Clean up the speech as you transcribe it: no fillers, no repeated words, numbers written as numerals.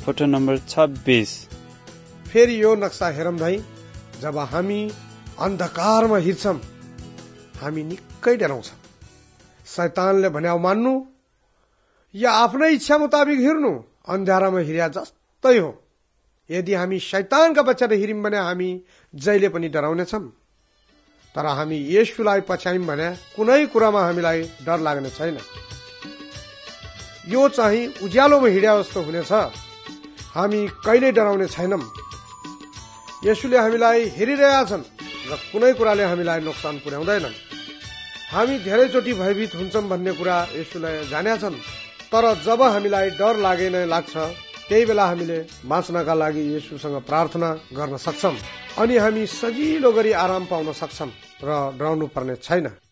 Photo number 26। फेरि यो नक्सा हेरौँ भाइ, जब हामी अन्धकारमा हिँड्छौँ हामी निकै डराउँछौँ। शैतानले भन्याउ मान्नु या आफ्नै इच्छा मुताबिक हिँड्नु अन्धारामा हिँड्या जस्तै हो। यदि हामी शैतानका बच्चा हिँड्यौँ भने हामी जहिले पनि डराउनेछौँ। तर हामी येशूलाई पछ्यायौँ भने कुनै कुरामा हामीलाई डर लाग्ने छैन। यो चाहिँ उज्यालोमा हिँड्या जस्तो हुनेछ। हामी कहिल्यै डराउने छैनौँ। येशूले हामीलाई हेरिरहेका छन् र कुनै कुराले हामीलाई नोक्सान पुर्याउँदैनन्। हामी धेरैचोटि भयभीत हुन्छौँ भन्ने कुरा येशूले जानेका छन्। तर जब हामीलाई डर लागेन लाग्छ त्यही बेला हामीले बाँच्नका लागि येशूसँग प्रार्थना गर्न सक्छौँ अनि हामी सजिलो गरी आराम पाउन सक्छौँ र डराउनु पर्ने छैन।